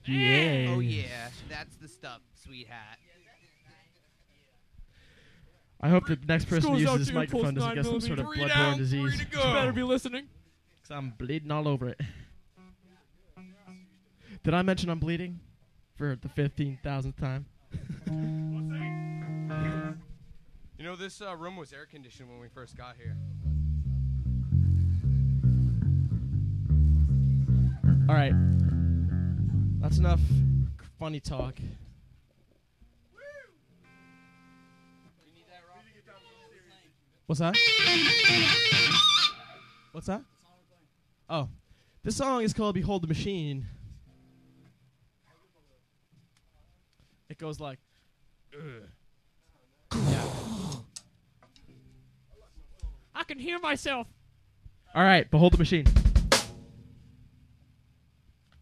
Yeah. Oh, yeah. That's the stuff, sweet hat. I hope the next person School's who out uses this to microphone Impulse doesn't get some sort of 9mm. bloodborne disease. You better be listening. Because I'm bleeding all over it. Did I mention I'm bleeding? For the 15,000th time? You know, this room was air conditioned when we first got here. All right. That's enough funny talk. What's that? What's that? Oh. This song is called Behold the Machine. It goes like... Yeah. I can hear myself. All right, Behold the Machine.